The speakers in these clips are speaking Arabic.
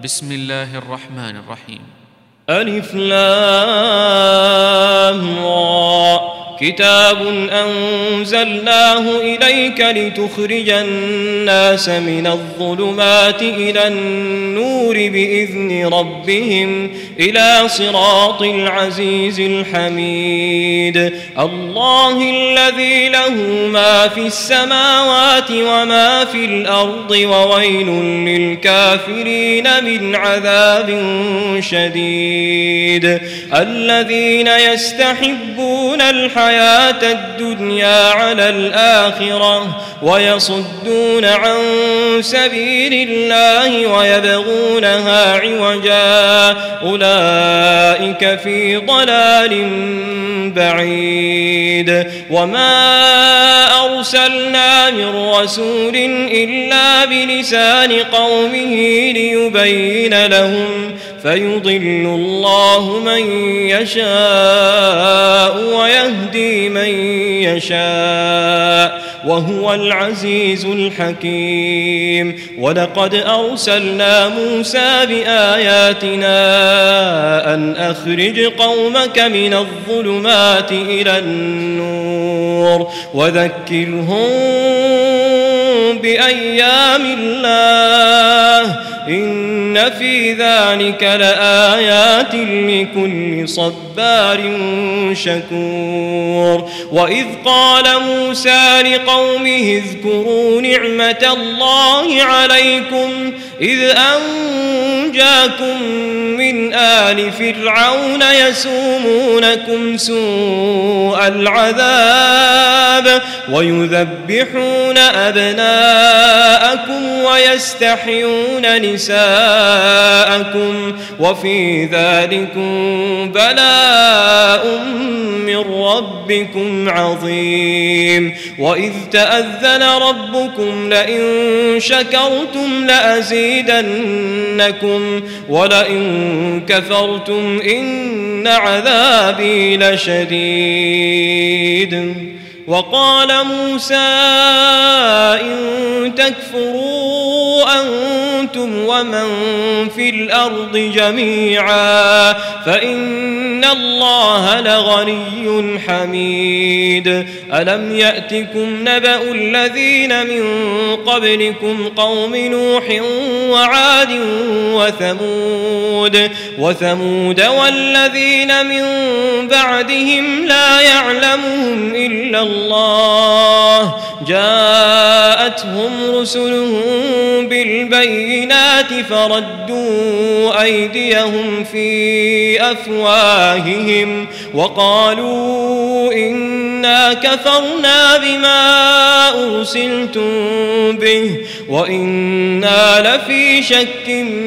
بسم الله الرحمن الرحيم. ألف لام را كتاب أنزلناه إليك لتخرج الناس من الظلمات إلى النور بإذن ربهم إلى صراط العزيز الحميد الله الذي له ما في السماوات وما في الأرض وويل للكافرين من عذاب شديد الذين يستحبون الحياة الدنيا على الآخرة ويصدون عن سبيل الله ويبغونها عوجا أولئك في ضلال بعيد وما أرسلنا من رسول إلا بلسان قومه ليبين لهم فيضل الله من يشاء ويهدي من يشاء وهو العزيز الحكيم ولقد أرسلنا موسى بآياتنا أن أخرج قومك من الظلمات إلى النور وذكرهم بأيام الله إن في ذلك لآيات لكل صبار شكور وإذ قال موسى لقومه اذكروا نعمة الله عليكم إذ أنجاكم من آل فرعون يسومونكم سوء العذاب ويذبحون أبناءكم ويستحيون نساءكم وفي ذلكم بلاء من ربكم عظيم وإذ تأذن ربكم لئن شكرتم لأزيدنكم ولئن كفرتم إن عذابي لشديد وقال موسى إن تكفروا أنتم ومن في الأرض جميعا فإن الله لغني حميد ألم يأتكم نبأ الذين من قبلكم قوم نوح وعاد وثمود والذين من بعدهم لا يعلمهم إلا الله جاءتهم رسلهم بالبينات فردوا أيديهم في أفواههم وقالوا إنا كفرنا بما أرسلتم به وإنا لفي شك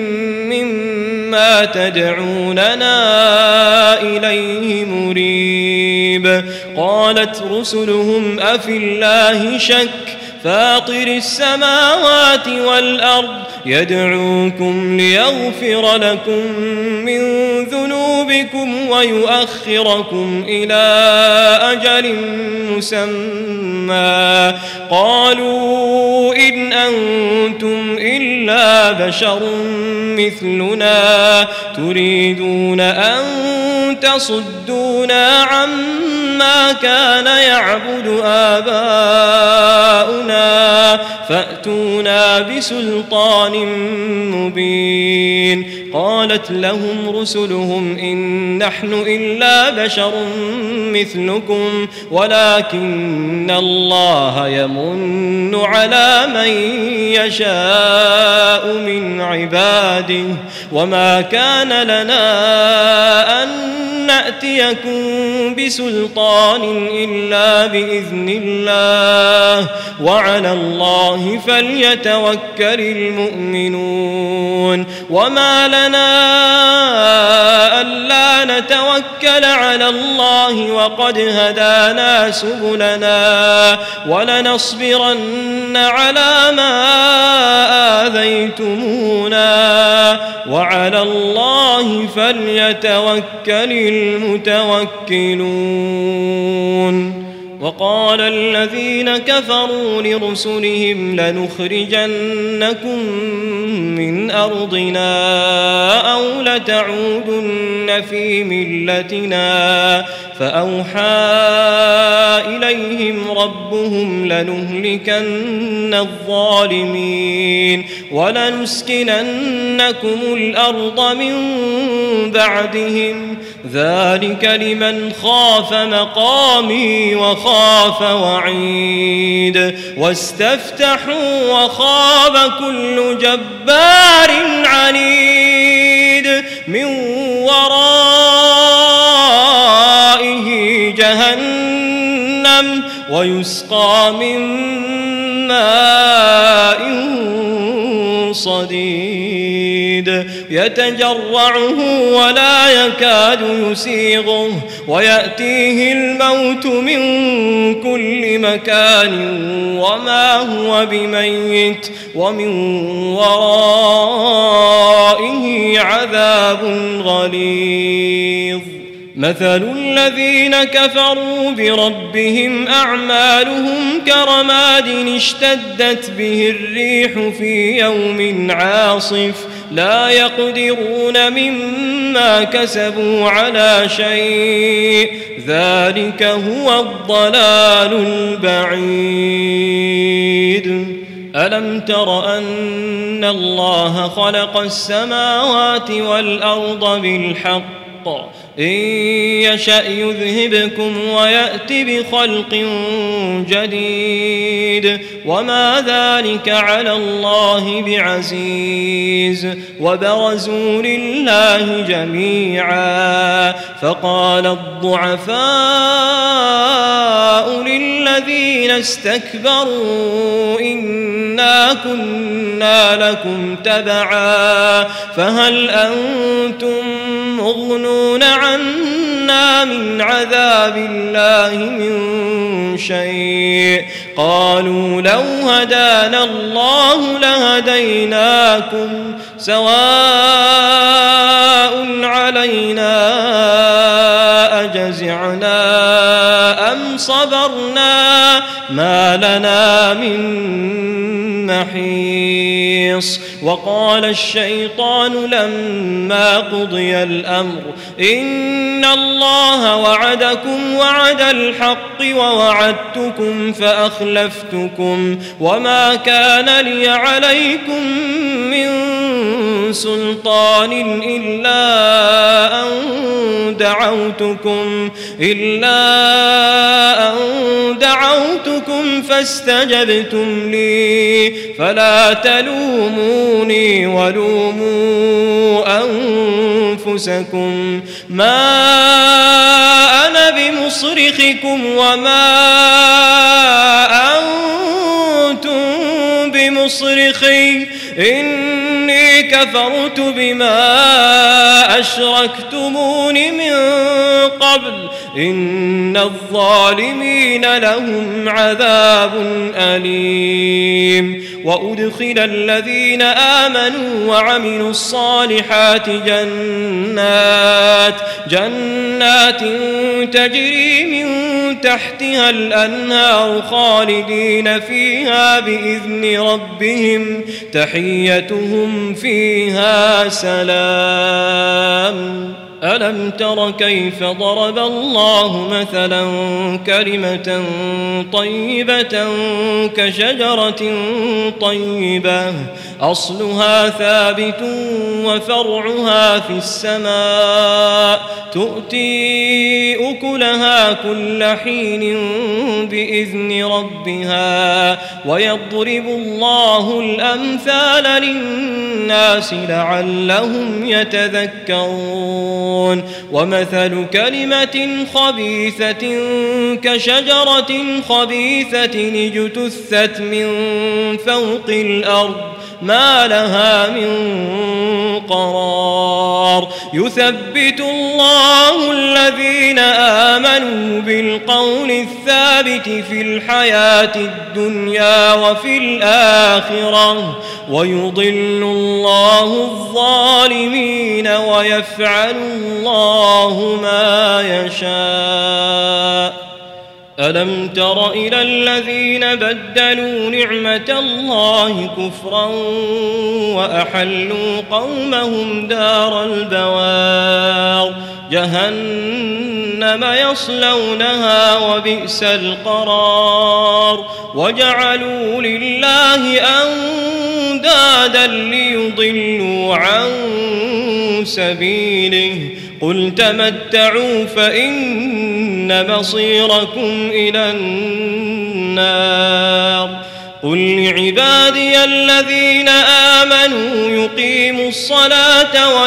مما تدعوننا إليه مريب قالت رسلهم أفي الله شك فاطر السماوات والأرض يدعوكم ليغفر لكم من ذنوبكم ويؤخركم إلى أجل مسمى قالوا إن أنتم إلا بشر مثلنا تريدون أن تصدونا عما كان يعبد آباؤنا فأتونا بسلطان مبين قالت لهم رسلهم إن نحن إلا بشر مثلكم ولكن الله يمن على من يشاء من عباده وما كان لنا أن نأتيكم بسلطان إلا بإذن الله وعلى الله فليتوكل المؤمنون وما لنا ألا نتوكل على الله وقد هدانا سبلنا ولنصبرن على ما آذيتمونا وعلى الله فليتوكل المتوكلون وقال الذين كفروا لرسلهم لنخرجنكم من أرضنا أو لتعودن في ملتنا فأوحى إليهم ربهم لنهلكن الظالمين ولنسكننكم الأرض من بعدهم ذلك لمن خاف مقامي وخاف وعيد واستفتحوا وخاب كل جبار عنيد من ورائه جهنم ويسقى من ماء صديد يتجرعه ولا يكاد يسيغه ويأتيه الموت من كل مكان وما هو بميت ومن ورائه عذاب غليظ مثل الذين كفروا بربهم أعمالهم كرماد اشتدت به الريح في يوم عاصف لا يقدرون مما كسبوا على شيء ذلك هو الضلال البعيد ألم تر أن الله خلق السماوات والأرض بالحق إن يشأ يذهبكم ويأت بخلق جديد وما ذلك على الله بعزيز وبرزوا لله جميعا فقال الضعفاء للذين استكبروا إنا كنا لكم تبعا فهل أنتم مغنون عنا من عذاب الله من شيء قالوا لو هدانا الله لهديناكم سواء علينا أجزعنا أم صبرنا ما لنا من محيص وقال الشيطان لما قضي الأمر إن الله وعدكم وعد الحق ووعدتكم فأخلفتكم وما كان لي عليكم من سلطان إلا أن دعوتكم فاستجبتم لي فلا تلوموني ولوموا أنفسكم ما أنا بمصرخكم وما أنتم بمصرخي إني كفرت بما أشركتمون من قبل إن الظالمين لهم عذاب أليم وأدخل الذين آمنوا وعملوا الصالحات جنات تجري من تحتها الأنهار خالدين فيها بإذن ربهم تحيتهم فيها سلام ألم تر كيف ضرب الله مثلا كلمة طيبة كشجرة طيبة أصلها ثابت وفرعها في السماء تؤتي أكلها كل حين بإذن ربها ويضرب الله الأمثال للناس لعلهم يتذكرون ومثل كلمة خبيثة كشجرة خبيثة اجتثت من فوق الأرض ما لها من قرار يثبت الله الذين آمنوا بالقول الثابت في الحياة الدنيا وفي الآخرة ويضل الله الظالمين ويفعل الله ما يشاء ألم تر إلى الذين بدلوا نعمة الله كفرا وأحلوا قومهم دار البوار جهنم يصلونها وبئس القرار وجعلوا لله أندادا ليضلوا عن سبيله قل تمتعوا فإن مصيركم إلى النار قل لعبادي الذين آمنوا يقيموا الصلاة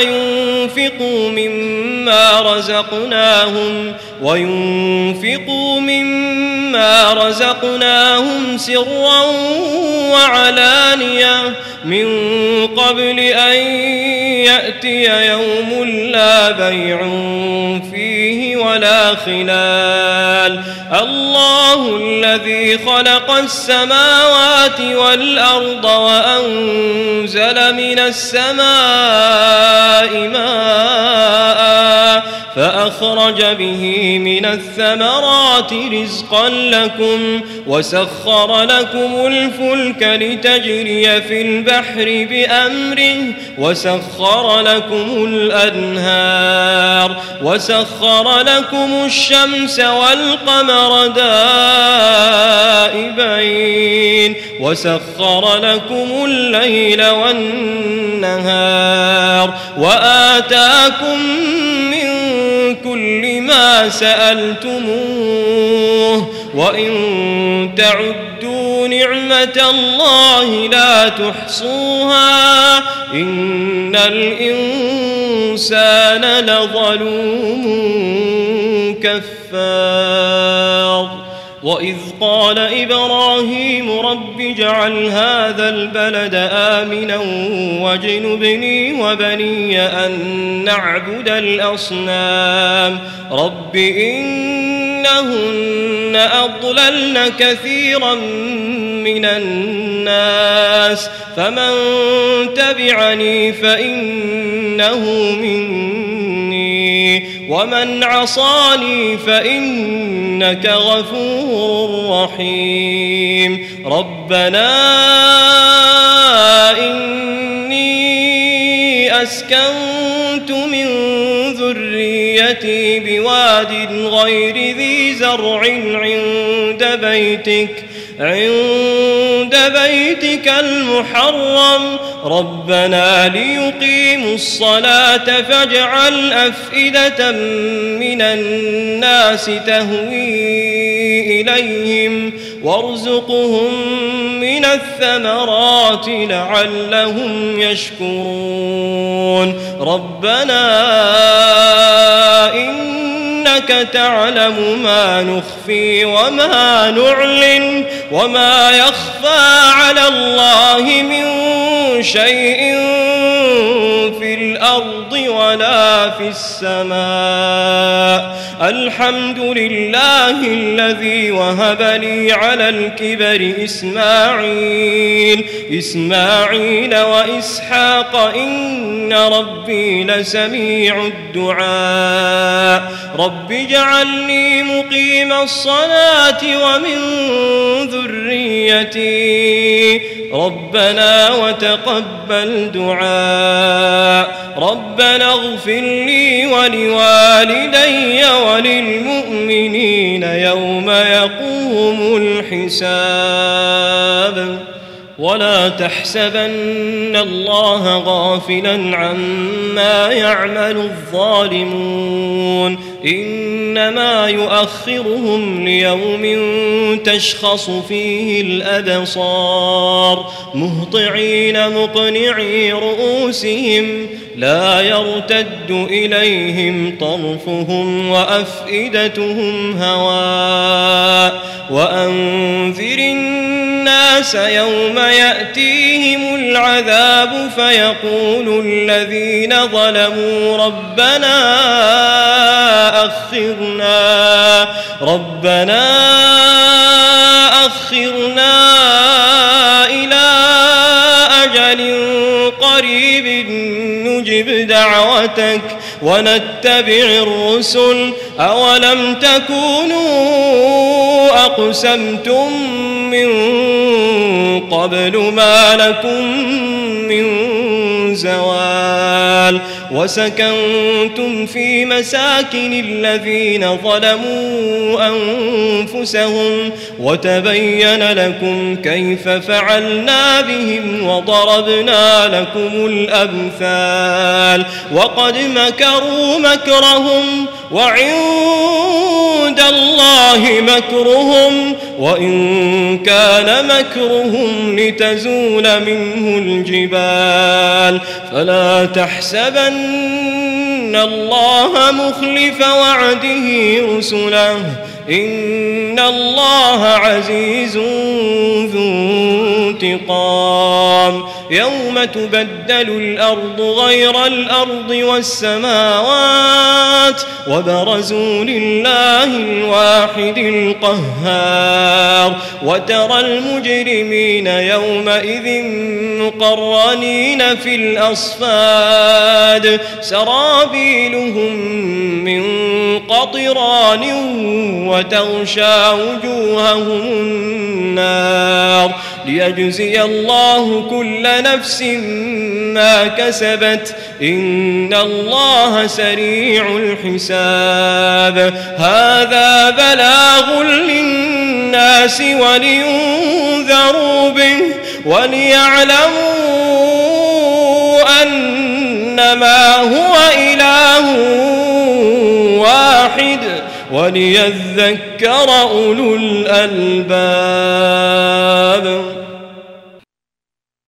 وينفقوا مما رزقناهم سرا وعلانية من قبل أن يأتي يوم لا بيع فيه ولا خلال الله الذي خلق السماوات والأرض وأنزل من السماء ماء فأخرج به من الثمرات رزقا لكم وسخر لكم الفلك لتجري في البحر بأمره وسخر لكم الأنهار وسخر لكم الشمس والقمر دائبين وسخر لكم الليل والنهار وآتاكم من كل ما سألتموه وإن تعدوا نعمة الله لا تحصوها إن الإنسان لظلوم كفار وإذ قال إبراهيم رب اجعل هذا البلد آمنا واجنبني وبني أن نعبد الأصنام رب إنهن أضللن كثيرا من الناس فمن تبعني فإنه مني ومن عصاني فإنك غفور رحيم ربنا إني أسكنت من ذريتي بواد غير ذي زرع عند بيتك المحرم ربنا ليقيموا الصلاة فاجعل أفئدة من الناس تهوي إليهم وارزقهم من الثمرات لعلهم يشكرون ربنا إنك تعلم ما نخفي وما نعلن وما يخفى على الله من شيء في الأرض ولا في السماء الحمد لله الذي وهب لي على الكبر إسماعيل وإسحاق إن ربي لسميع الدعاء رب اجعلني مقيم الصلاة ومن ذريتي ربنا وتقبل دعاء ربنا اغفر لي ولوالدي وللمؤمنين يوم يقوم الحساب ولا تحسبن الله غافلا عما يعمل الظالمون إنما يؤخرهم ليوم تشخص فيه الأبصار مهطعين مقنعي رؤوسهم لا يرتد إليهم طرفهم وأفئدتهم هواء وأنذر الناس يوم يأتيهم العذاب فيقول الذين ظلموا ربنا أخرنا إلى أجل قريب نجب دعوتك ونتبع الرسل أولم تكونوا أقسمتم من قبل ما لكم من زوال وسكنتم في مساكن الذين ظلموا أنفسهم وتبين لكم كيف فعلنا بهم وضربنا لكم الأمثال وقد مكروا مكرهم وعند الله مكرهم وإن كان مكرهم لتزول منه الجبال فلا تحسبن الله مخلف وعده رسله إن الله عزيز ذو انتقام يوم تبدل الأرض غير الأرض والسماوات وبرزوا لله الواحد القهار وترى المجرمين يومئذ مقرنين في الأصفاد سرابيلهم من قطران وتغشى وجوههم النار ليجزي الله كل نفس ما كسبت إن الله سريع الحساب هذا بلاغ للناس ولينذروا به وليعلموا أنما هو إله واحد وليذكر أولو الألباب